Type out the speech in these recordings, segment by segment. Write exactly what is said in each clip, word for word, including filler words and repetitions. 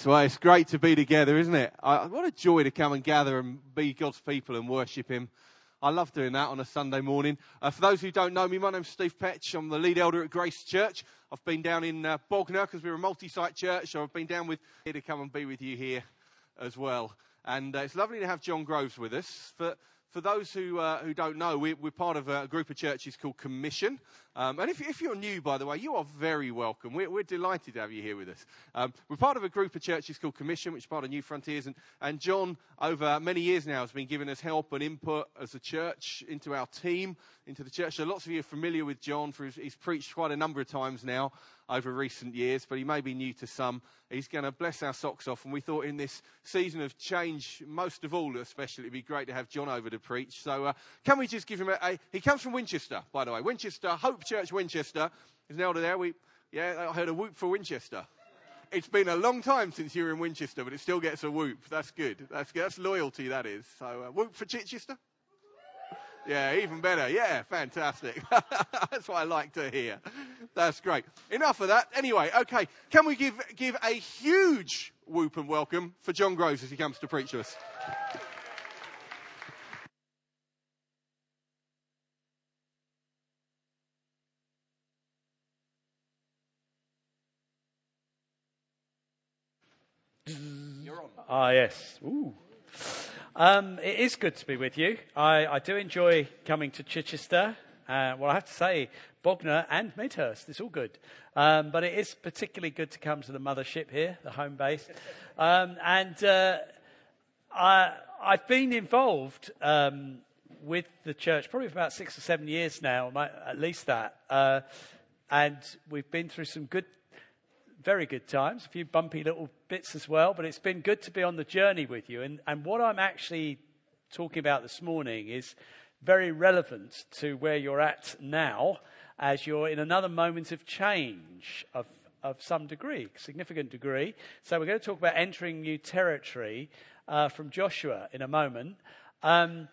Yes, well, it's great to be together, isn't it? I, what a joy to come and gather and be God's people and worship him. I love doing that on a Sunday morning. Uh, for those who don't know me, my name's Steve Petch. I'm the lead elder at Grace Church. I've been down in uh, Bognor because we're a multi-site church, so I've been down with here to come and be with you here as well. And uh, it's lovely to have John Groves with us. For For those who uh, who don't know, we, we're part of a group of churches called Commission. Um, and if, if you're new, by the way, you are very welcome. We're, we're delighted to have you here with us. Um, we're part of a group of churches called Commission, which is part of New Frontiers. And, and John, over many years now, has been giving us help and input as a church into our team, into the church. So lots of you are familiar with John. For his, he's preached quite a number of times now over recent years, but he may be new to some. He's going to bless our socks off, and we thought in this season of change, most of all especially, it'd be great to have John over to preach. So uh, can we just give him a, a... He comes from Winchester, by the way. Winchester, Hope Church Winchester. There's an elder there. We, yeah, I heard a whoop for Winchester. It's been a long time since you were in Winchester, but it still gets a whoop. That's good. That's good. That's loyalty, that is. So uh, whoop for Chichester? Yeah, even better. Yeah, fantastic. That's what I like to hear. That's great. Enough of that. Anyway, okay. Can we give give a huge whoop and welcome for John Groves as he comes to preach to us? You're on. Ah, yes. Ooh. Um, it is good to be with you. I, I do enjoy coming to Chichester. Uh, well, I have to say, Bognor and Midhurst, it's all good. Um, but it is particularly good to come to the mothership here, the home base. Um, and uh, I, I've been involved um, with the church probably for about six or seven years now, at least that. Uh, and we've been through some good very good times, a few bumpy little bits as well, but it's been good to be on the journey with you. And, and what I'm actually talking about this morning is very relevant to where you're at now, as you're in another moment of change of, of some degree, significant degree. So we're going to talk about entering new territory uh, from Joshua in a moment. Um,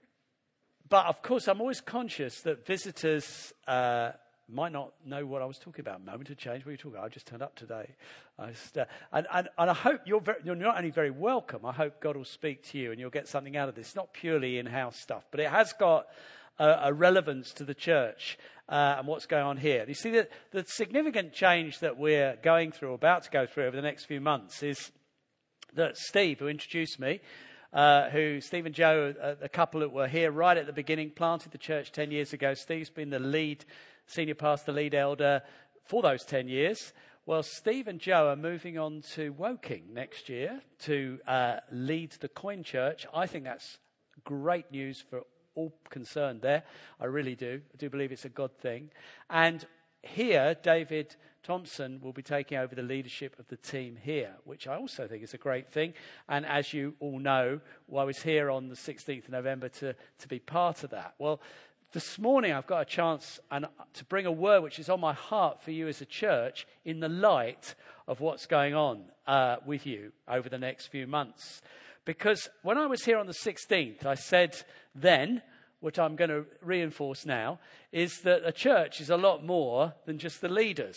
but of course, I'm always conscious that visitors uh, might not know what I was talking about. Moment of change. What are you talking about? I just turned up today. I just, uh, and, and, and I hope you're, very, you're not only very welcome, I hope God will speak to you and you'll get something out of this. It's not purely in-house stuff, but it has got a, a relevance to the church uh, and what's going on here. You see, the, the significant change that we're going through, or about to go through over the next few months, is that Steve, who introduced me, Uh, who, Steve and Joe, uh, a couple that were here right at the beginning, planted the church ten years ago. Steve's been the lead, senior pastor, lead elder for those ten years. Well, Steve and Joe are moving on to Woking next year to uh, lead the Coin Church. I think that's great news for all concerned there. I really do. I do believe it's a God thing. And here, David Thompson will be taking over the leadership of the team here, which I also think is a great thing. And as you all know, well, I was here on the sixteenth of November to, to be part of that. Well, this morning I've got a chance and to bring a word which is on my heart for you as a church in the light of what's going on uh, with you over the next few months. Because when I was here on the sixteenth, I said then, what I'm going to reinforce now, is that a church is a lot more than just the leaders.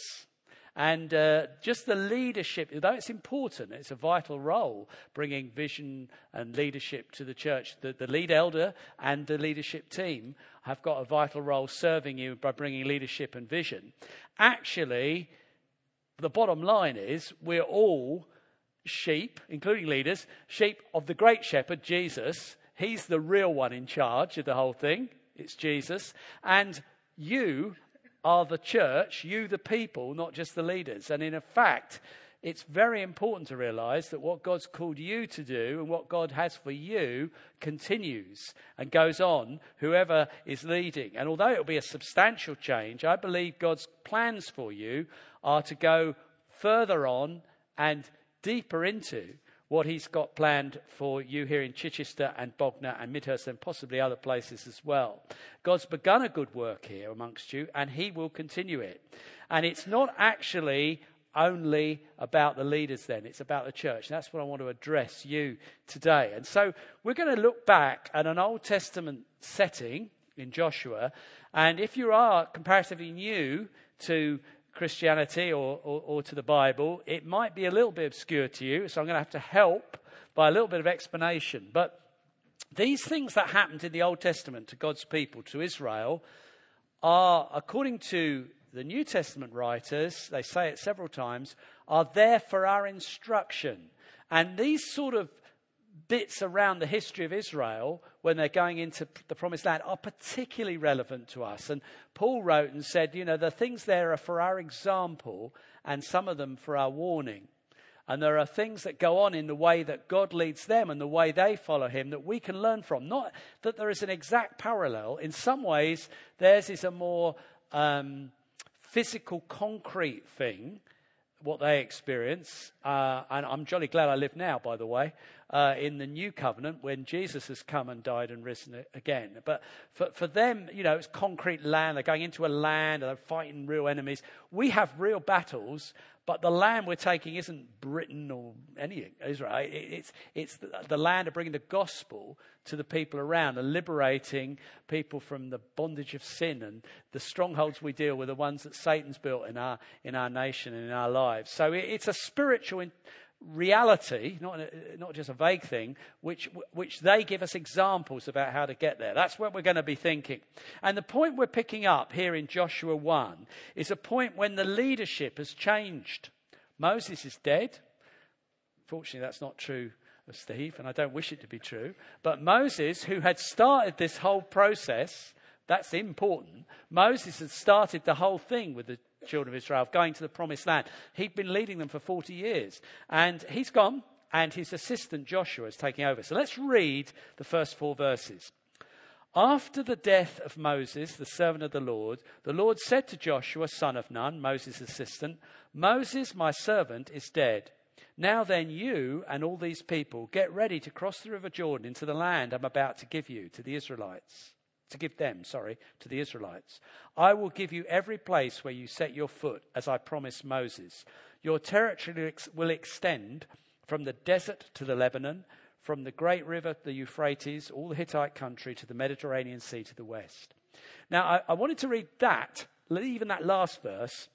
And uh, just the leadership, though it's important, it's a vital role, bringing vision and leadership to the church. The, the lead elder and the leadership team have got a vital role serving you by bringing leadership and vision. Actually, the bottom line is we're all sheep, including leaders, sheep of the great shepherd, Jesus. He's the real one in charge of the whole thing. It's Jesus. And you are the church, you the people, not just the leaders. And in fact, it's very important to realize that what God's called you to do and what God has for you continues and goes on, whoever is leading. And although it will be a substantial change, I believe God's plans for you are to go further on and deeper into what he's got planned for you here in Chichester and Bognor and Midhurst and possibly other places as well. God's begun a good work here amongst you, and he will continue it. And it's not actually only about the leaders then, it's about the church. And that's what I want to address you today. And so we're going to look back at an Old Testament setting in Joshua. And if you are comparatively new to Christianity or, or, or to the Bible, it might be a little bit obscure to you, so I'm going to have to help by a little bit of explanation. But these things that happened in the Old Testament to God's people, to Israel, are, according to the New Testament writers, they say it several times, are there for our instruction. And these sort of bits around the history of Israel, when they're going into the Promised Land, are particularly relevant to us. And Paul wrote and said, you know, the things there are for our example and some of them for our warning. And there are things that go on in the way that God leads them and the way they follow him that we can learn from. Not that there is an exact parallel. In some ways, theirs is a more um, physical, concrete thing, what they experience. Uh, and I'm jolly glad I live now, by the way, uh, in the new covenant when Jesus has come and died and risen again. But for, for them, you know, it's concrete land. They're going into a land and they're fighting real enemies. We have real battles, but the land we're taking isn't Britain or anything, Israel. It's, it's the, the land of bringing the gospel to the people around and liberating people from the bondage of sin. And the strongholds we deal with are ones that Satan's built in our in our nation and in our lives. So it, it's a spiritual in, reality, not not just a vague thing, which which they give us examples about how to get there. That's what we're going to be thinking. And the point we're picking up here in Joshua one is a point when the leadership has changed. Moses is dead. Fortunately, that's not true of Steve, and I don't wish it to be true. But Moses, who had started this whole process, that's important. Moses had started the whole thing with the children of Israel going to the Promised Land. He'd been leading them for forty years, and he's gone, and his assistant Joshua is taking over. So let's read the first four verses. After the death of Moses, the servant of the Lord, the Lord said to Joshua, son of Nun, Moses' assistant, Moses, my servant, is dead. Now then, you and all these people get ready to cross the river Jordan into the land I'm about to give you, to the Israelites. To give them, sorry, to the Israelites. I will give you every place where you set your foot, as I promised Moses. Your territory will extend from the desert to the Lebanon, from the great river, the Euphrates, all the Hittite country, to the Mediterranean Sea to the west. Now, I, I wanted to read that, even that last verse,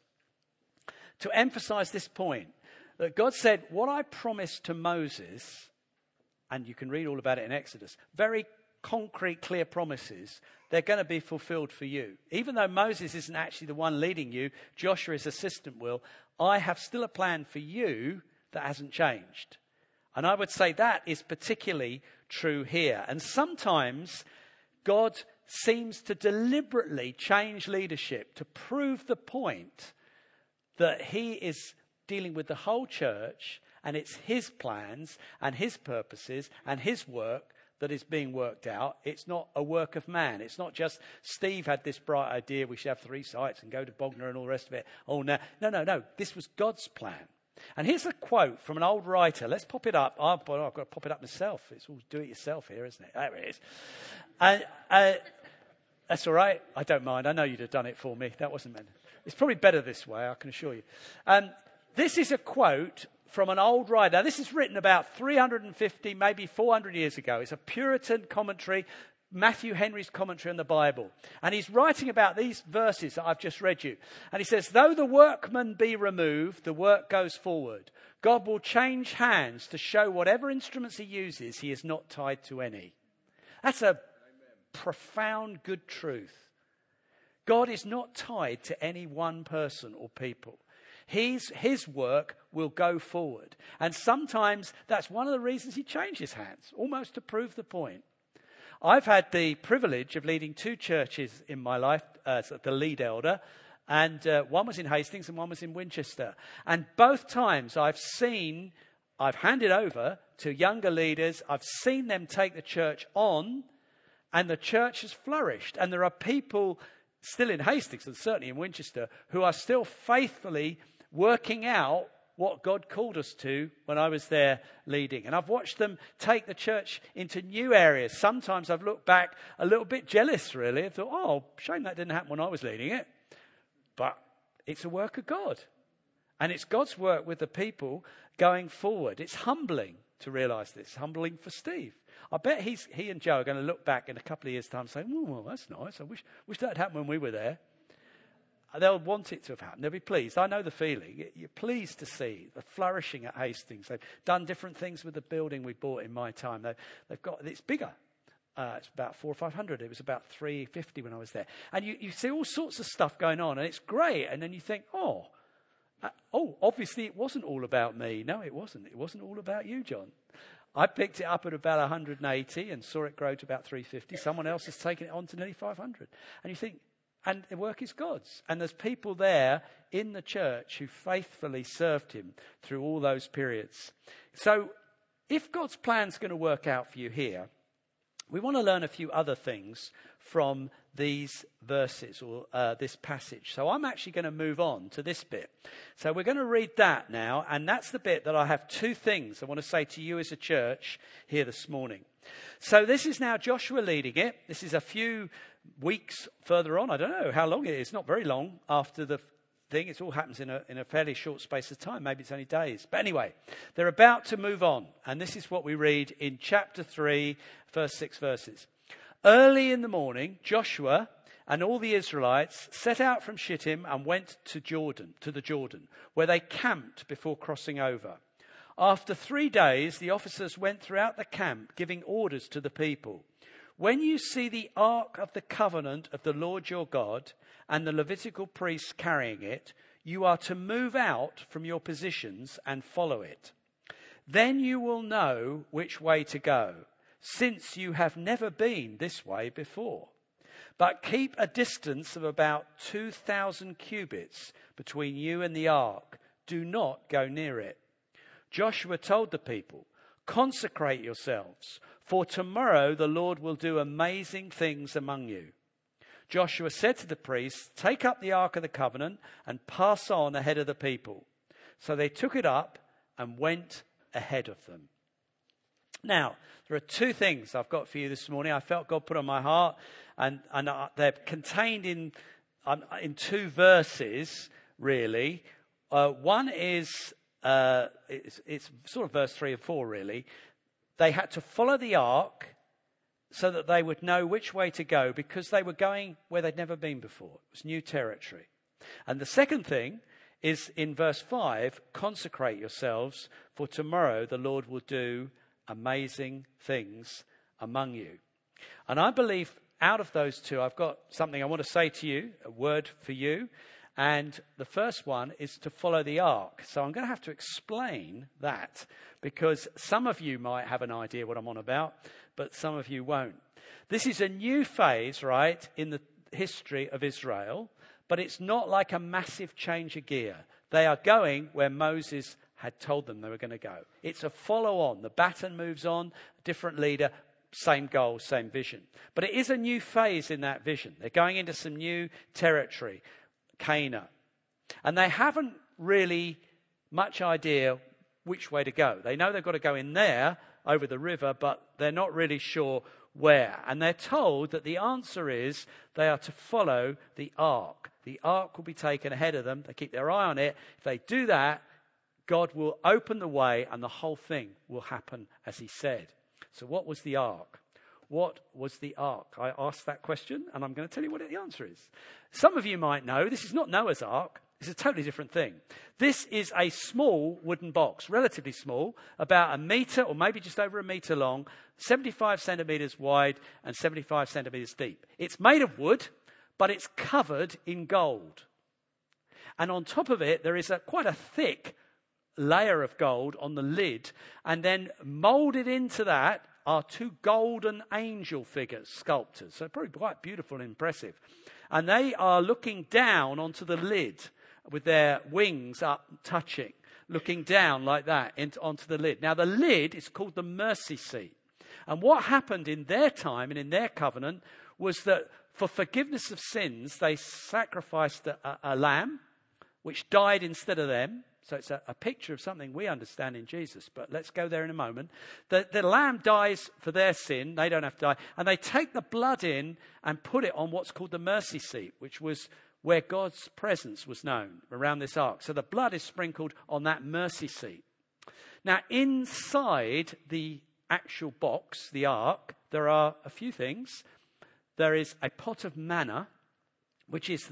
to emphasize this point. That God said, what I promised to Moses, and you can read all about it in Exodus, very concrete, clear promises, they're going to be fulfilled for you. Even though Moses isn't actually the one leading you, Joshua's assistant will, I have still a plan for you that hasn't changed. And I would say that is particularly true here. And sometimes God seems to deliberately change leadership to prove the point that he is dealing with the whole church and it's his plans and his purposes and his work that is being worked out. It's not a work of man. It's not just Steve had this bright idea, we should have three sites and go to Bognor and all the rest of it. Oh, no, no, no, no. This was God's plan. And here's a quote from an old writer. Let's pop it up. Oh, boy, I've got to pop it up myself. It's all do it yourself here, isn't it? There it is. And, uh, that's all right. I don't mind. I know you'd have done it for me. That wasn't meant. It's probably better this way, I can assure you. Um, this is a quote from an old writer. Now, this is written about three hundred fifty, maybe four hundred years ago. It's a Puritan commentary, Matthew Henry's commentary on the Bible. And he's writing about these verses that I've just read you. And he says, though the workman be removed, the work goes forward. God will change hands to show whatever instruments he uses, he is not tied to any. That's a Amen. Profound, good truth. God is not tied to any one person or people. His, his work will go forward. And sometimes that's one of the reasons he changes hands, almost to prove the point. I've had the privilege of leading two churches in my life as the lead elder. And uh, one was in Hastings and one was in Winchester. And both times I've seen, I've handed over to younger leaders. I've seen them take the church on and the church has flourished. And there are people still in Hastings and certainly in Winchester who are still faithfully working out what God called us to when I was there leading. And I've watched them take the church into new areas. Sometimes I've looked back a little bit jealous, really. I thought, oh, shame that didn't happen when I was leading it. But it's a work of God. And it's God's work with the people going forward. It's humbling to realise this. Humbling for Steve. I bet he's, he and Joe are going to look back in a couple of years' time and say, oh, well, that's nice. I wish, wish that had happened when we were there. they'll want it to have happened. They'll be pleased. I know the feeling. You're pleased to see the flourishing at Hastings. They've done different things with the building we bought in my time. They've, they've got, it's bigger. Uh, it's about four or five hundred. It was about three fifty when I was there. And you, you see all sorts of stuff going on, and it's great. And then you think, oh, uh, oh, obviously it wasn't all about me. No, it wasn't. It wasn't all about you, John. I picked it up at about one hundred eighty and saw it grow to about three fifty. Someone else has taken it on to nearly five hundred. And you think, and the work is God's. And there's people there in the church who faithfully served him through all those periods. So if God's plan's going to work out for you here, we want to learn a few other things from these verses or uh, this passage. So I'm actually going to move on to this bit. So we're going to read that now, and that's the bit that I have two things I want to say to you as a church here this morning. So this is now Joshua leading it. This is a few weeks further on. I don't know how long it is. Not very long after the thing. It all happens in a, in a fairly short space of time. Maybe it's only days. But anyway, they're about to move on. And this is what we read in chapter three, first six verses. Early in the morning, Joshua and all the Israelites set out from Shittim and went to Jordan, to the Jordan, where they camped before crossing over. After three days, the officers went throughout the camp, giving orders to the people. When you see the ark of the covenant of the Lord your God and the Levitical priests carrying it, you are to move out from your positions and follow it. Then you will know which way to go, since you have never been this way before. But keep a distance of about two thousand cubits between you and the ark. Do not go near it. Joshua told the people, consecrate yourselves, for tomorrow the Lord will do amazing things among you. Joshua said to the priests, take up the ark of the covenant and pass on ahead of the people. So they took it up and went ahead of them. Now, there are two things I've got for you this morning. I felt God put on my heart, and, and uh, they're contained in, um, in two verses, really. Uh, one is, uh, it's, it's sort of verse three and four, really. They had to follow the ark so that they would know which way to go, because they were going where they'd never been before. It was new territory. And the second thing is in verse five, consecrate yourselves, for tomorrow the Lord will do amazing things among you. And I believe out of those two, I've got something I want to say to you, a word for you. And the first one is to follow the ark. So I'm going to have to explain that, because some of you might have an idea what I'm on about, but some of you won't. This is a new phase, right, in the history of Israel, but it's not like a massive change of gear. They are going where Moses had told them they were going to go. It's a follow-on. The baton moves on, different leader, same goal, same vision. But it is a new phase in that vision. They're going into some new territory, Canaan. And they haven't really much idea which way to go. They know they've got to go in there, over the river, but they're not really sure where. And they're told that the answer is they are to follow the ark. The ark will be taken ahead of them. They keep their eye on it. If they do that, God will open the way and the whole thing will happen as he said. So what was the ark? What was the ark? I asked that question, and I'm going to tell you what the answer is. Some of you might know this is not Noah's ark. It's a totally different thing. This is a small wooden box, relatively small, about a metre or maybe just over a metre long, seventy-five centimetres wide and seventy-five centimetres deep. It's made of wood, but it's covered in gold. And on top of it, there is a quite a thick layer of gold on the lid, and then moulded into that are two golden angel figures, sculptors. So probably quite beautiful and impressive. And they are looking down onto the lid with their wings up touching, looking down like that into, onto the lid. Now the lid is called the mercy seat. And what happened in their time and in their covenant was that for forgiveness of sins, they sacrificed a, a, a lamb which died instead of them. So it's a, a picture of something we understand in Jesus, but let's go there in a moment. The, the lamb dies for their sin. They don't have to die. And they take the blood in and put it on what's called the mercy seat, which was where God's presence was known around this ark. So the blood is sprinkled on that mercy seat. Now, inside the actual box, the ark, there are a few things. There is a pot of manna, which is the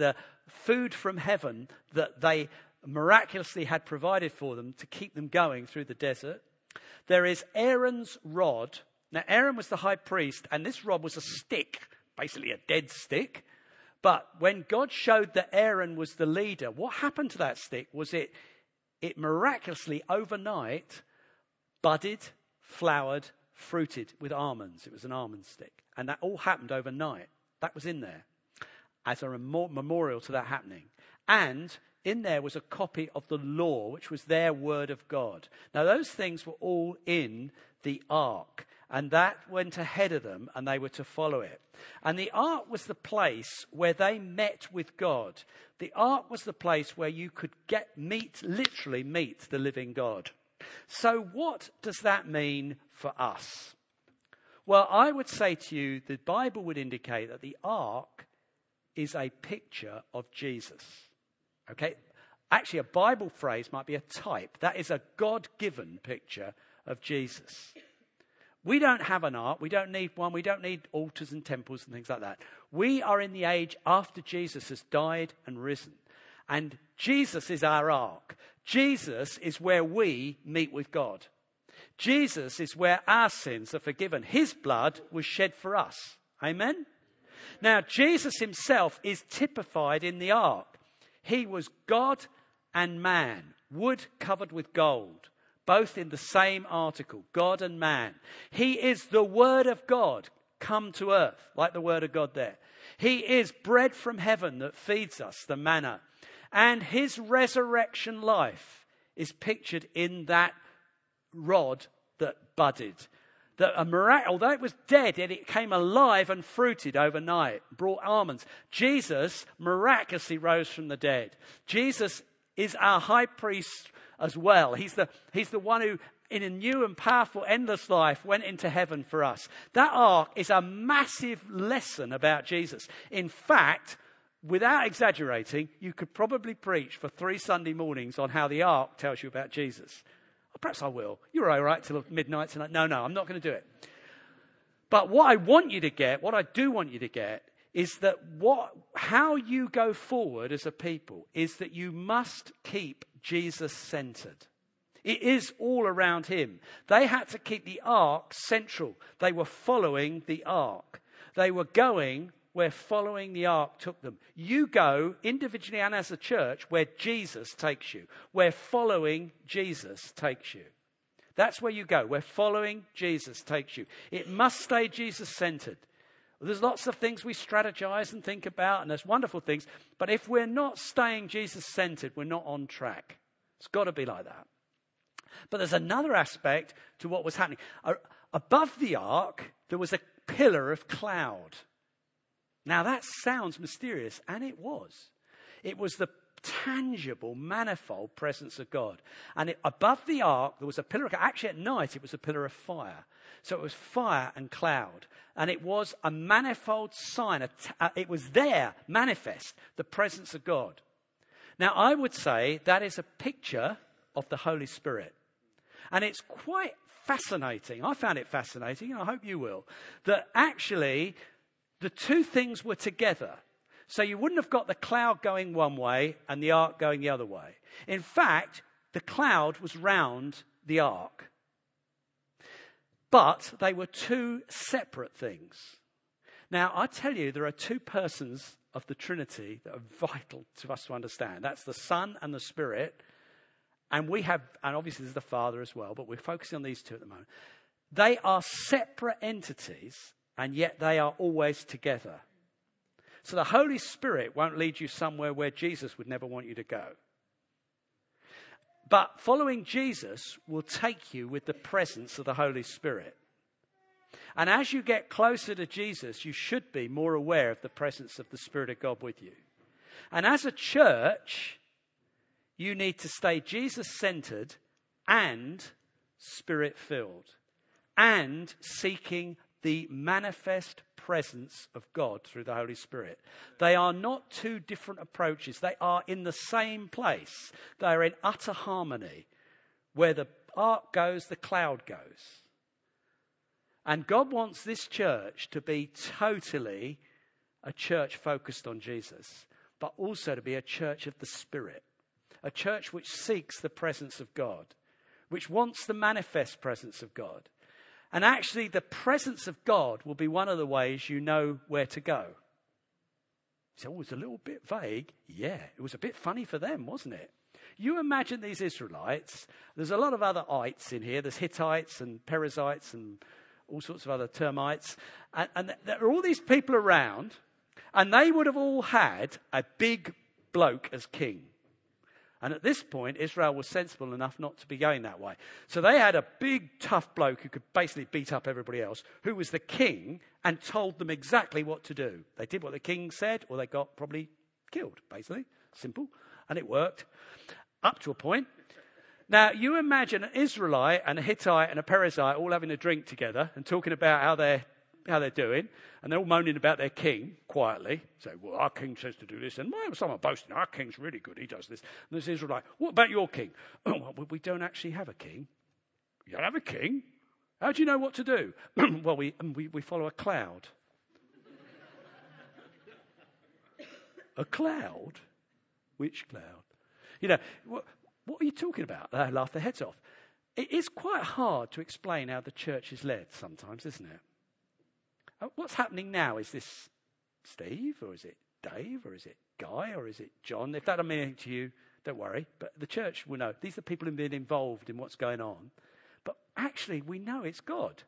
food from heaven that they miraculously had provided for them to keep them going through the desert. There is Aaron's rod. Now, Aaron was the high priest, and this rod was a stick, basically a dead stick. But when God showed that Aaron was the leader, what happened to that stick was it, it miraculously overnight budded, flowered, fruited with almonds. It was an almond stick. And that all happened overnight. That was in there as a memorial to that happening. And in there was a copy of the law, which was their word of God. Now, those things were all in the ark. And that went ahead of them, and they were to follow it. And the ark was the place where they met with God. The ark was the place where you could get meet, literally meet the living God. So what does that mean for us? Well, I would say to you, the Bible would indicate that the ark is a picture of Jesus. Okay? Actually, a Bible phrase might be a type. That is a God-given picture of Jesus. We don't have an ark. We don't need one. We don't need altars and temples and things like that. We are in the age after Jesus has died and risen. And Jesus is our ark. Jesus is where we meet with God. Jesus is where our sins are forgiven. His blood was shed for us. Amen? Now, Jesus himself is typified in the ark. He was God and man, wood covered with gold. Both in the same article, God and man. He is the Word of God come to earth, like the Word of God there. He is bread from heaven that feeds us, the manna. And his resurrection life is pictured in that rod that budded. That a mirac- although it was dead, yet it came alive and fruited overnight, brought almonds. Jesus miraculously rose from the dead. Jesus is our high priest as well. He's the, he's the one who, in a new and powerful, endless life, went into heaven for us. That ark is a massive lesson about Jesus. In fact, without exaggerating, you could probably preach for three Sunday mornings on how the ark tells you about Jesus. Or perhaps I will. You're all right till midnight tonight. No, no, I'm not going to do it. But what I want you to get, what I do want you to get, is that what, how you go forward as a people is that you must keep Jesus centered. It is all around him. They had to keep the ark central. They were following the ark. They were going where following the ark took them. You go individually and as a church where Jesus takes you, where following Jesus takes you. That's where you go, where following Jesus takes you. It must stay Jesus-centered. There's lots of things we strategize and think about, and there's wonderful things. But if we're not staying Jesus-centered, we're not on track. It's got to be like that. But there's another aspect to what was happening. Uh, above the ark, there was a pillar of cloud. Now that sounds mysterious, and it was. It was the tangible, manifold presence of God. And it, above the ark, there was a pillar of cloud. Actually, at night, it was a pillar of fire. So it was fire and cloud. And it was a manifold sign. A t- uh, it was there, manifest, the presence of God. Now, I would say that is a picture of the Holy Spirit. And it's quite fascinating. I found it fascinating, and I hope you will, that actually the two things were together. So you wouldn't have got the cloud going one way and the ark going the other way. In fact, the cloud was round the ark. But they were two separate things. Now, I tell you, there are two persons of the Trinity that are vital to us to understand. That's the Son and the Spirit. And we have, and obviously there's the Father as well, but we're focusing on these two at the moment. They are separate entities, and yet they are always together. So the Holy Spirit won't lead you somewhere where Jesus would never want you to go. But following Jesus will take you with the presence of the Holy Spirit. And as you get closer to Jesus, you should be more aware of the presence of the Spirit of God with you. And as a church, you need to stay Jesus-centered and Spirit-filled, and seeking the manifest presence of God through the Holy Spirit. They are not two different approaches. They are in the same place. They are in utter harmony. Where the ark goes, the cloud goes. And God wants this church to be totally a church focused on Jesus. but also to be a church of the Spirit, a church which seeks the presence of God, which wants the manifest presence of God. And actually, the presence of God will be one of the ways you know where to go. So, oh, it's a little bit vague. Yeah, it was a bit funny for them, wasn't it? You imagine these Israelites. There's a lot of other ites in here. There's Hittites and Perizzites and all sorts of other termites. And, and there are all these people around, and they would have all had a big bloke as king. And at this point, Israel was sensible enough not to be going that way. So they had a big, tough bloke who could basically beat up everybody else, who was the king and told them exactly what to do. They did what the king said, or they got probably killed, basically. Simple. And it worked. Up to a point. Now, you imagine an Israelite and a Hittite and a Perizzite all having a drink together and talking about how they're, how they're doing, and they're all moaning about their king quietly. So, well, our king says to do this, and well, someone boasting, our king's really good, he does this. And this Israelite, what about your king? Oh, well, we don't actually have a king. You don't have a king? How do you know what to do? Well, we, we, we follow a cloud. A cloud? Which cloud? You know, what, what are you talking about? They laugh their heads off. It is quite hard to explain how the church is led sometimes, isn't it? What's happening now? Is this Steve, or is it Dave, or is it Guy, or is it John? If that doesn't mean anything to you, don't worry. But the church will know. These are people who've been involved in what's going on. But actually, we know it's God.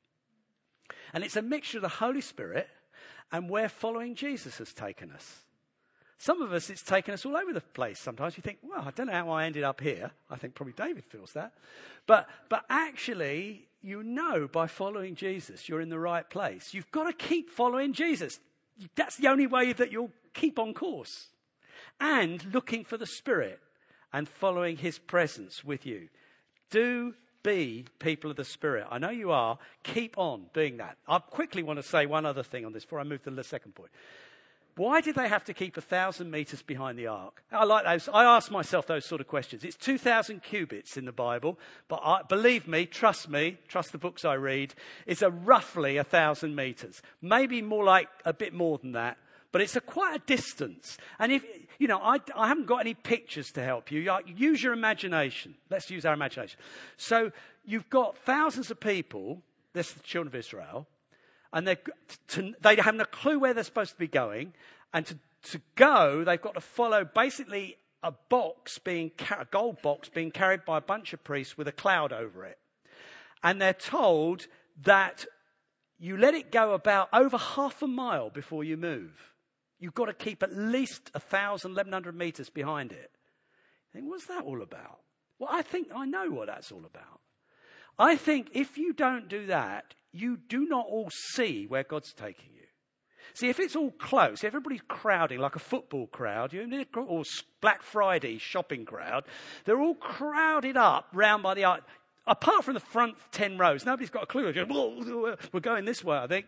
And it's a mixture of the Holy Spirit and where following Jesus has taken us. Some of us, it's taken us all over the place. Sometimes you think, well, I don't know how I ended up here. I think probably David feels that. But but actually, you know by following Jesus, you're in the right place. You've got to keep following Jesus. That's the only way that you'll keep on course. And looking for the Spirit and following his presence with you. Do be people of the Spirit. I know you are. Keep on being that. I quickly want to say one other thing on this before I move to the second point. Why did they have to keep a thousand metres behind the ark? I like those. I ask myself those sort of questions. It's two thousand cubits in the Bible, but I, believe me, trust me, trust the books I read, it's a roughly a thousand metres. Maybe more like a bit more than that, but it's a quite a distance. And if, you know, I, I haven't got any pictures to help you. Use your imagination. Let's use our imagination. So you've got thousands of people, this is the children of Israel, and they're, to, they haven't a clue where they're supposed to be going. And to, to go, they've got to follow basically a box being, a gold box being carried by a bunch of priests with a cloud over it. And they're told that you let it go about over half a mile before you move. You've got to keep at least one thousand, eleven hundred metres behind it. I think, what's that all about? Well, I think I know what that's all about. I think if you don't do that, you do not all see where God's taking you. See, if it's all close, everybody's crowding like a football crowd, you know, or Black Friday shopping crowd, they're all crowded up round by the ark. Apart from the front ten rows, nobody's got a clue. We're going this way, I think.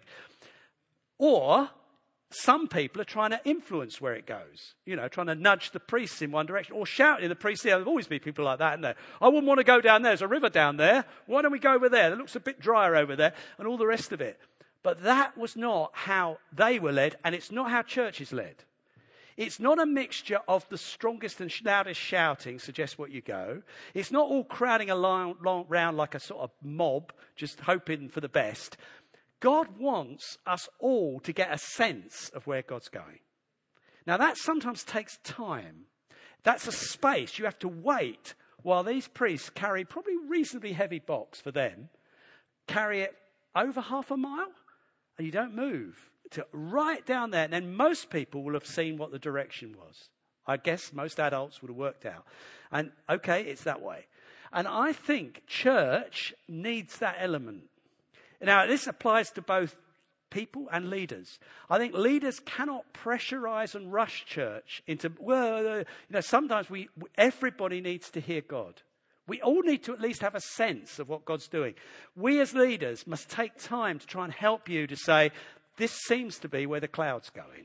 Or some people are trying to influence where it goes, you know, trying to nudge the priests in one direction or shout in the priests. There'll always be people like that, isn't there? I wouldn't want to go down there. There's a river down there. Why don't we go over there? It looks a bit drier over there, and all the rest of it. But that was not how they were led, and it's not how church is led. It's not a mixture of the strongest and loudest shouting, suggest what you go. It's not all crowding around like a sort of mob, just hoping for the best. God wants us all to get a sense of where God's going. Now, that sometimes takes time. That's a space. You have to wait while these priests carry probably a reasonably heavy box for them, carry it over half a mile, and you don't move to right down there. And then most people will have seen what the direction was. I guess most adults would have worked out. And okay, it's that way. And I think church needs that element. Now, this applies to both people and leaders. I think leaders cannot pressurize and rush church into, well, you know, sometimes we, everybody needs to hear God. We all need to at least have a sense of what God's doing. We as leaders must take time to try and help you to say, this seems to be where the cloud's going.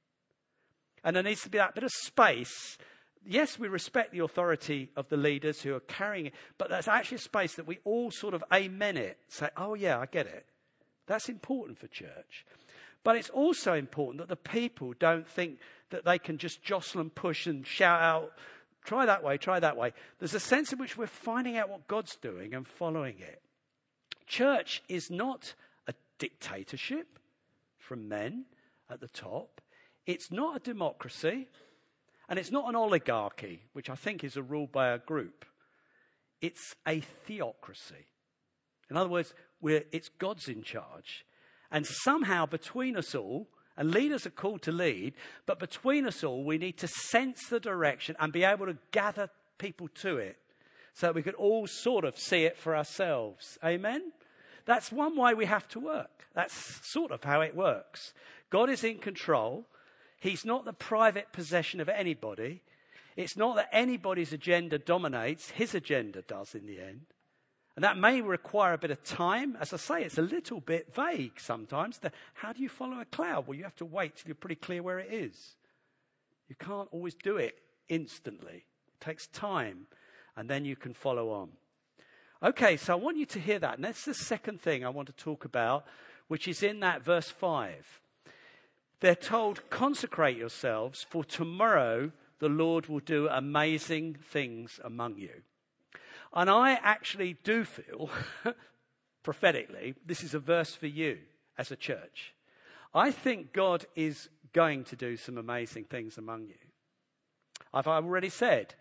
And there needs to be that bit of space. Yes, we respect the authority of the leaders who are carrying it, but that's actually a space that we all sort of amen it. Say, oh yeah, I get it. That's important for church. But it's also important that the people don't think that they can just jostle and push and shout out, try that way, try that way. There's a sense in which we're finding out what God's doing and following it. Church is not a dictatorship from men at the top. It's not a democracy. And it's not an oligarchy, which I think is a rule by a group. It's a theocracy. In other words, we're, it's God's in charge. And somehow between us all, and leaders are called to lead, but between us all, we need to sense the direction and be able to gather people to it so that we can all sort of see it for ourselves. Amen? That's one way we have to work. That's sort of how it works. God is in control. He's not the private possession of anybody. It's not that anybody's agenda dominates. His agenda does in the end. And that may require a bit of time. As I say, it's a little bit vague sometimes. The, how do you follow a cloud? Well, you have to wait till you're pretty clear where it is. You can't always do it instantly. It takes time, and then you can follow on. Okay, so I want you to hear that. And that's the second thing I want to talk about, which is in that verse five. They're told, consecrate yourselves, for tomorrow the Lord will do amazing things among you. And I actually do feel, prophetically, this is a verse for you as a church. I think God is going to do some amazing things among you. I've already said,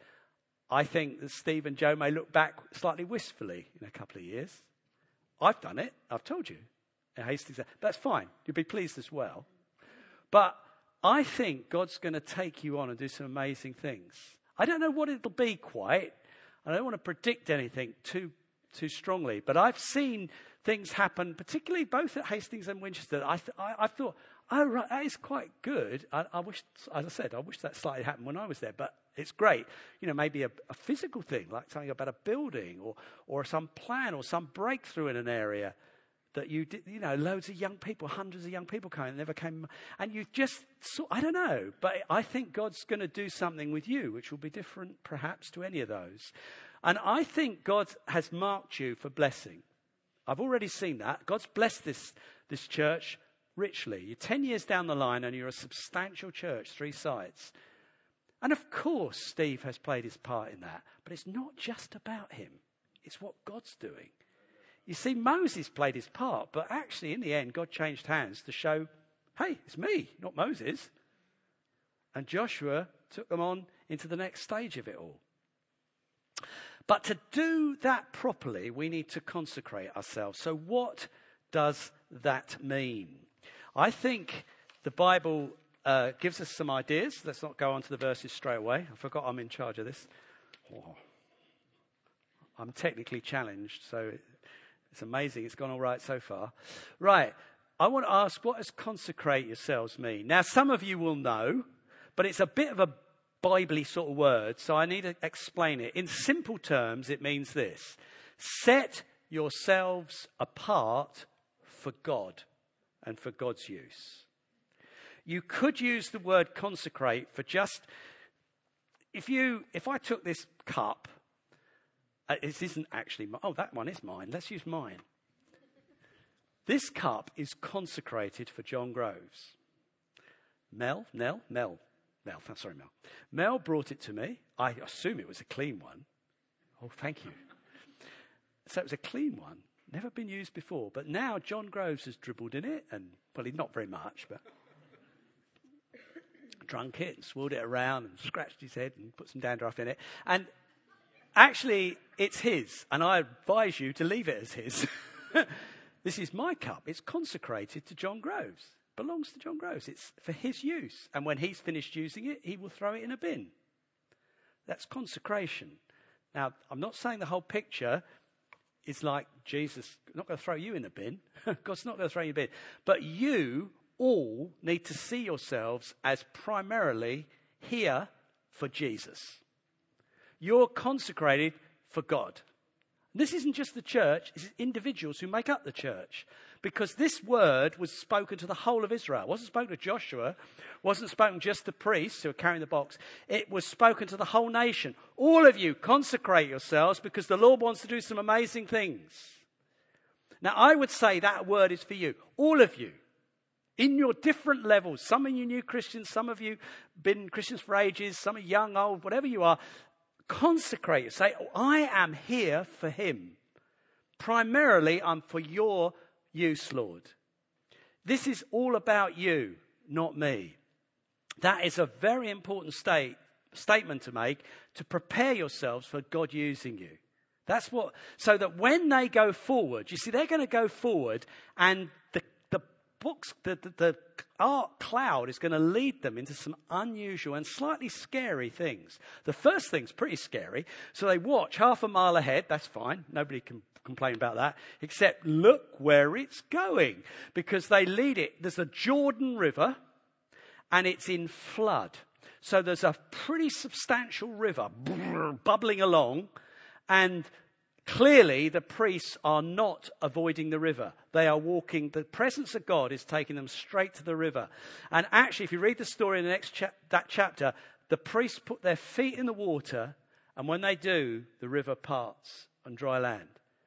I think that Steve and Joe may look back slightly wistfully in a couple of years. I've done it. I've told you. Hastings, that's fine. You'll be pleased as well. But I think God's going to take you on and do some amazing things. I don't know what it'll be quite. I don't want to predict anything too too strongly. But I've seen things happen, particularly both at Hastings and Winchester. I th- I, I thought, oh, right, that is quite good. I, I wish, as I said, I wish that slightly happened when I was there. But it's great. You know, maybe a, a physical thing, like something about a building or or some plan or some breakthrough in an area. That you did, you know, loads of young people, hundreds of young people came, never came, and you just, saw, I don't know, but I think God's going to do something with you, which will be different perhaps to any of those. And I think God has marked you for blessing. I've already seen that. God's blessed this, this church richly. You're ten years down the line and you're a substantial church, three sites. And of course, Steve has played his part in that, but it's not just about him. It's what God's doing. You see, Moses played his part, but actually in the end, God changed hands to show, hey, it's me, not Moses. And Joshua took them on into the next stage of it all. But to do that properly, we need to consecrate ourselves. So what does that mean? I think the Bible uh, gives us some ideas. Let's not go on to the verses straight away. I forgot I'm in charge of this. Oh. I'm technically challenged, so it's amazing. It's gone all right so far. Right. I want to ask, what does consecrate yourselves mean? Now, some of you will know, but it's a bit of a Bible-y sort of word, so I need to explain it. In simple terms, it means this. Set yourselves apart for God and for God's use. You could use the word consecrate for just, if you, if I took this cup, Uh, this isn't actually mine. Oh, that one is mine. Let's use mine. This cup is consecrated for John Groves. Mel, Nell, Mel, Mel, sorry, Mel. Mel brought it to me. I assume it was a clean one. Oh, thank you. So it was a clean one. Never been used before. But now John Groves has dribbled in it. And, well, not very much, but drunk it and swirled it around and scratched his head and put some dandruff in it. And actually, it's his, and I advise you to leave it as his. This is my cup. It's consecrated to John Groves. It belongs to John Groves. It's for his use. And when he's finished using it, he will throw it in a bin. That's consecration. Now, I'm not saying the whole picture is like Jesus not going to throw you in the bin. God's not going to throw you in the bin. But you all need to see yourselves as primarily here for Jesus. You're consecrated for God. This isn't just the church, it's individuals who make up the church. Because this word was spoken to the whole of Israel. It wasn't spoken to Joshua. It wasn't spoken just to the priests who are carrying the box. It was spoken to the whole nation. All of you, consecrate yourselves because the Lord wants to do some amazing things. Now, I would say that word is for you. All of you. In your different levels. Some of you new Christians, some of you been Christians for ages, some are young, old, whatever you are. Consecrate. Say, oh, I am here for him. Primarily, I'm for your use, Lord. This is all about you, not me. That is a very important state, statement to make, to prepare yourselves for God using you. That's what, so that when they go forward, you see, they're going to go forward, and the the books, the, the, the art cloud is going to lead them into some unusual and slightly scary things. The first thing's pretty scary. So they watch half a mile ahead. That's fine. Nobody can complain about that. Except look where it's going, because they lead it. There's a Jordan River, and it's in flood. So there's a pretty substantial river bubbling along, and clearly the priests are not avoiding the river. They are walking. The presence of God is taking them straight to the river. And actually, if you read the story in the next cha- that chapter, the priests put their feet in the water, and when they do, the river parts on dry land.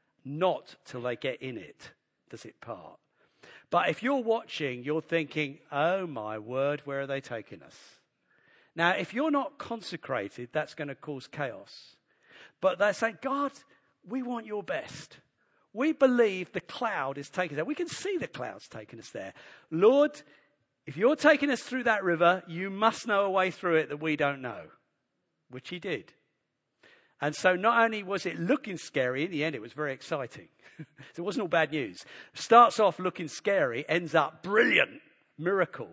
Not till they get in it does it part. But if you're watching, you're thinking, oh my word, where are they taking us? Now, if you're not consecrated, that's going to cause chaos. But they're saying, God, we want your best. We believe the cloud is taking us there. We can see the cloud's taking us there. Lord, if you're taking us through that river, you must know a way through it that we don't know. Which he did. And so not only was it looking scary, in the end it was very exciting. So it wasn't all bad news. Starts off looking scary, ends up brilliant, miracle.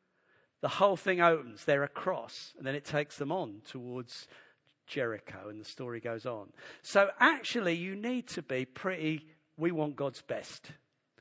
The whole thing opens, they're across, and then it takes them on towards Jericho, and the story goes on. So actually you need to be pretty, we want God's best.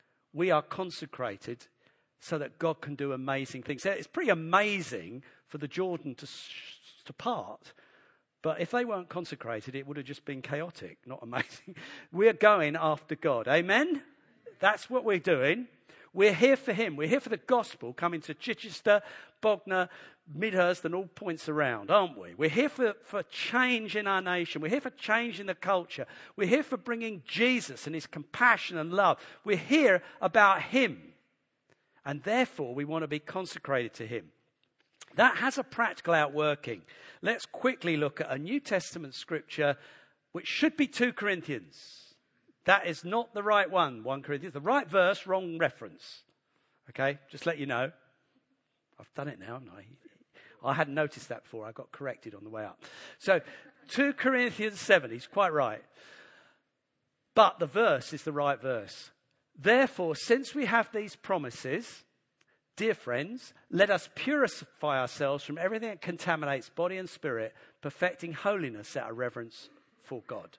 We are consecrated so that God can do amazing things. It's pretty amazing for the Jordan to, to part. But if they weren't consecrated, it would have just been chaotic, not amazing. We're going after God. Amen? That's what we're doing. We're here for him. We're here for the gospel coming to Chichester, Bognor, Midhurst and all points around, aren't we? We're here for, for change in our nation. We're here for change in the culture. We're here for bringing Jesus and his compassion and love. We're here about him. And therefore, we want to be consecrated to him. That has a practical outworking. Let's quickly look at a New Testament scripture, which should be Second Corinthians. That is not the right one, First Corinthians. The right verse, wrong reference. Okay, just let you know. I've done it now, haven't I? I hadn't noticed that before. I got corrected on the way up. So, Second Corinthians seven, he's quite right. But the verse is the right verse. Therefore, since we have these promises, dear friends, let us purify ourselves from everything that contaminates body and spirit, perfecting holiness out of reverence for God.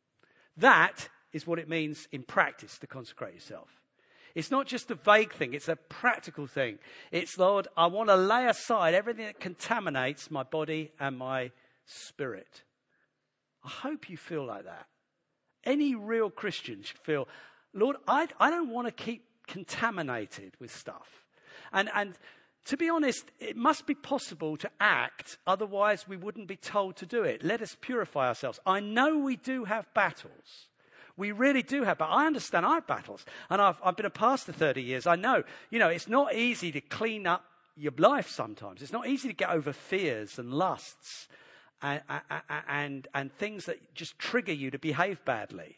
That is what it means in practice to consecrate yourself. It's not just a vague thing, it's a practical thing. It's, Lord, I want to lay aside everything that contaminates my body and my spirit. I hope you feel like that. Any real Christian should feel, Lord, I, I don't want to keep contaminated with stuff. And, and to be honest, it must be possible to act, otherwise we wouldn't be told to do it. Let us purify ourselves. I know we do have battles. We really do have, but I understand I have battles. And I've, I've been a pastor thirty years. I know, you know, it's not easy to clean up your life sometimes. It's not easy to get over fears and lusts and, and, and things that just trigger you to behave badly.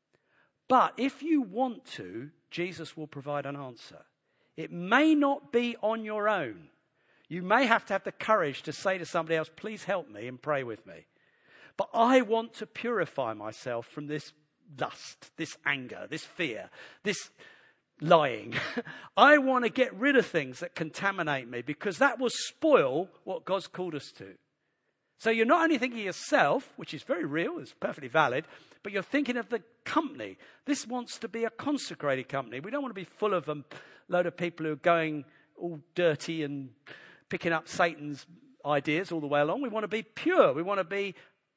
But if you want to, Jesus will provide an answer. It may not be on your own. You may have to have the courage to say to somebody else, please help me and pray with me. But I want to purify myself from this lust, this anger, this fear, this lying. I want to get rid of things that contaminate me because that will spoil what God's called us to. So you're not only thinking of yourself, which is very real, it's perfectly valid, but you're thinking of the company. This wants to be a consecrated company. We don't want to be full of a load of people who are going all dirty and picking up Satan's ideas all the way along. We want to be pure. We want to be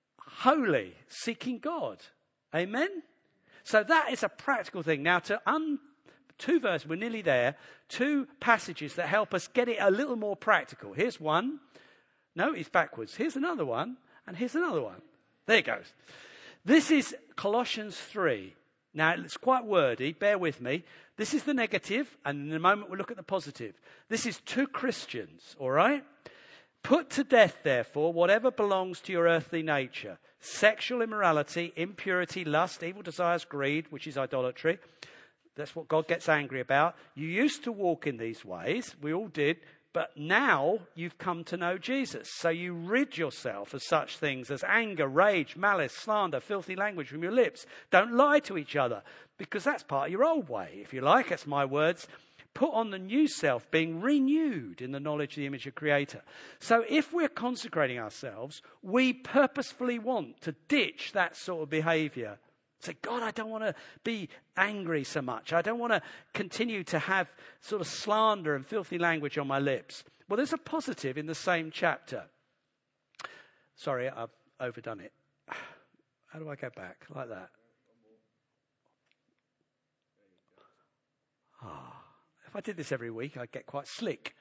holy, seeking God. Amen? So that is a practical thing. Now, to un, two verses, we're nearly there, two passages that help us get it a little more practical. Here's one. No, it's backwards. Here's another one, and here's another one. There it goes. This is Colossians three. Now, it's quite wordy. Bear with me. This is the negative, and in a moment we'll look at the positive. This is to Christians, all right? Put to death, therefore, whatever belongs to your earthly nature. Sexual immorality, impurity, lust, evil desires, greed, which is idolatry. That's what God gets angry about. You used to walk in these ways. We all did. But now you've come to know Jesus. So you rid yourself of such things as anger, rage, malice, slander, filthy language from your lips. Don't lie to each other, because that's part of your old way. If you like, that's my words. Put on the new self, being renewed in the knowledge of the image of Creator. So if we're consecrating ourselves, we purposefully want to ditch that sort of behavior. Say, God, I don't want to be angry so much. I don't want to continue to have sort of slander and filthy language on my lips. Well, there's a positive in the same chapter. Sorry, I've overdone it. How do I go back? Like that. Ah, if I did this every week, I'd get quite slick.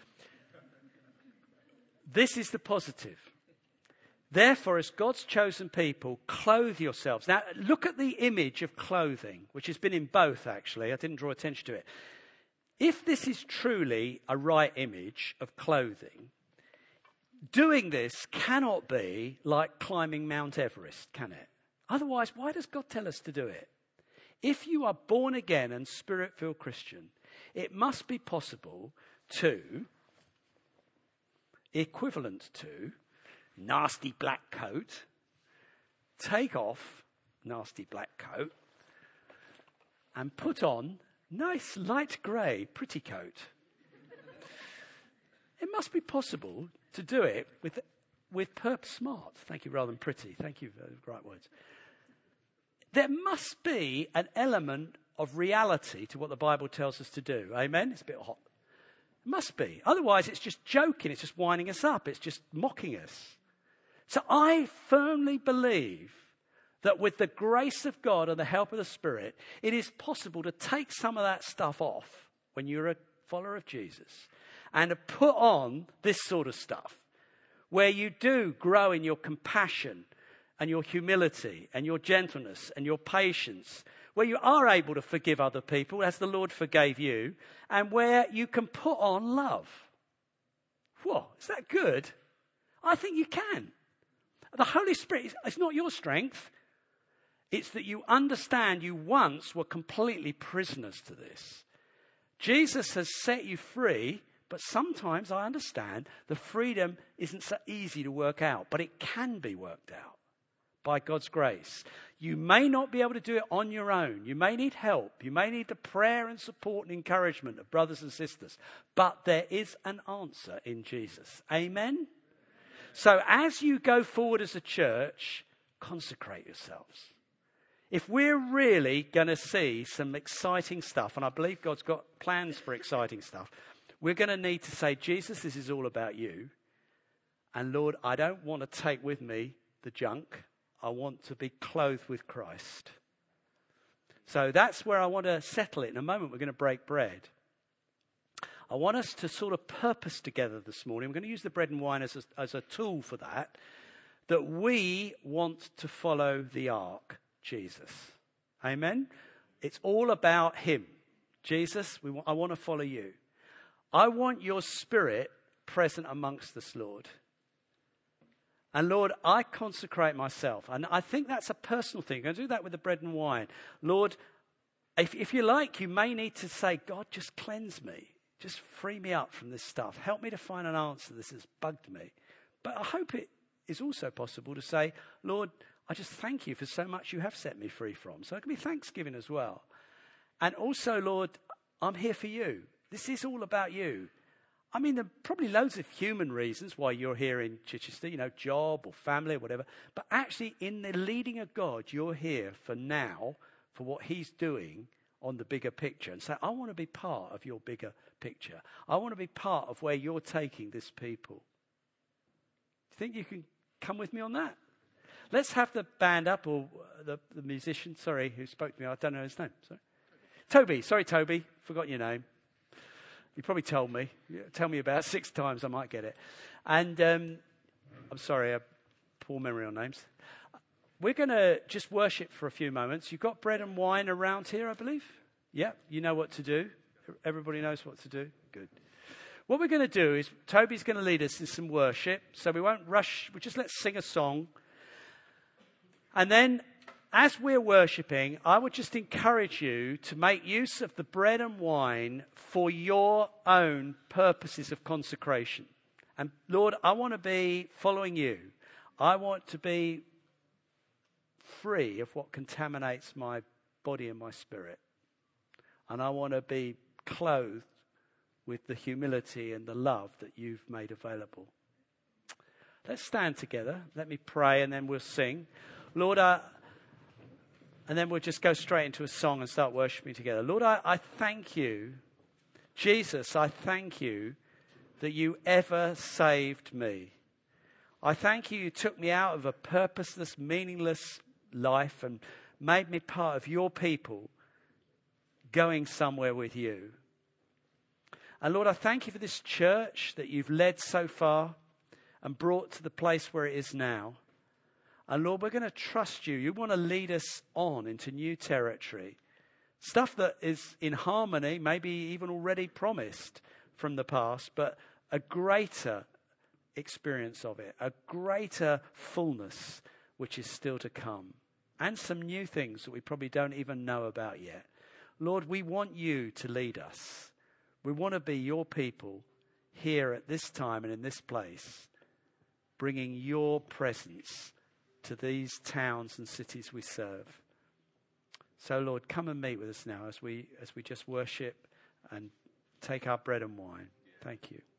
This is the positive. Therefore, as God's chosen people, clothe yourselves. Now, look at the image of clothing, which has been in both, actually. I didn't draw attention to it. If this is truly a right image of clothing, doing this cannot be like climbing Mount Everest, can it? Otherwise, why does God tell us to do it? If you are born again and spirit-filled Christian, it must be possible to, equivalent to, nasty black coat, take off nasty black coat, and put on nice light grey pretty coat. It must be possible to do it with with perp smart. Thank you, rather than pretty. Thank you for the right words. There must be an element of reality to what the Bible tells us to do. Amen? It's a bit hot. It must be. Otherwise, it's just joking. It's just winding us up. It's just mocking us. So I firmly believe that with the grace of God and the help of the Spirit, it is possible to take some of that stuff off when you're a follower of Jesus and to put on this sort of stuff where you do grow in your compassion and your humility and your gentleness and your patience, where you are able to forgive other people as the Lord forgave you, and where you can put on love. Whoa, is that good? I think you can. The Holy Spirit, it's not your strength. It's that you understand you once were completely prisoners to this. Jesus has set you free, but sometimes I understand the freedom isn't so easy to work out, but it can be worked out by God's grace. You may not be able to do it on your own. You may need help. You may need the prayer and support and encouragement of brothers and sisters, but there is an answer in Jesus. Amen? So as you go forward as a church, consecrate yourselves. If we're really going to see some exciting stuff, and I believe God's got plans for exciting stuff, we're going to need to say, Jesus, this is all about you. And Lord, I don't want to take with me the junk. I want to be clothed with Christ. So that's where I want to settle it. In a moment, we're going to break bread. I want us to sort of purpose together this morning. We're going to use the bread and wine as a, as a tool for that, that we want to follow the ark, Jesus. Amen? It's all about him. Jesus, we want, I want to follow you. I want your Spirit present amongst us, Lord. And Lord, I consecrate myself. And I think that's a personal thing. I'm going to do that with the bread and wine. Lord, if, if you like, you may need to say, God, just cleanse me. Just free me up from this stuff. Help me to find an answer. This has bugged me. But I hope it is also possible to say, Lord, I just thank you for so much you have set me free from. So it can be thanksgiving as well. And also, Lord, I'm here for you. This is all about you. I mean, there are probably loads of human reasons why you're here in Chichester, you know, job or family or whatever. But actually, in the leading of God, you're here for now, for what he's doing on the bigger picture. And say, I want to be part of your bigger picture. I want to be part of where you're taking this people. Do you think you can come with me on that? Let's have the band up, or the, the musician, sorry, who spoke to me. I don't know his name. Sorry. Toby. Sorry, Toby. Forgot your name. You probably told me. Tell me about it six times, I might get it. And um, I'm sorry, I have poor memory on names. we're going to just worship for a few moments. You've got bread and wine around here, I believe. Yeah, you know what to do. Everybody knows what to do. Good. What we're going to do is Toby's going to lead us in some worship. So we won't rush. We just let's sing a song. And then as we're worshipping, I would just encourage you to make use of the bread and wine for your own purposes of consecration. And Lord, I want to be following you. I want to be free of what contaminates my body and my spirit. And I want to be clothed with the humility and the love that you've made available. Let's stand together. Let me pray and then we'll sing. Lord, I, and then we'll just go straight into a song and start worshiping together. Lord, I, I thank you. Jesus, I thank you that you ever saved me. I thank you you took me out of a purposeless, meaningless life and made me part of your people going somewhere with you. And Lord, I thank you for this church that you've led so far and brought to the place where it is now. And Lord, we're going to trust you. You want to lead us on into new territory. Stuff that is in harmony, maybe even already promised from the past, but a greater experience of it, a greater fullness which is still to come. And some new things that we probably don't even know about yet. Lord, we want you to lead us. We want to be your people here at this time and in this place, bringing your presence to these towns and cities we serve. So, Lord, come and meet with us now as we as we just worship and take our bread and wine. Thank you.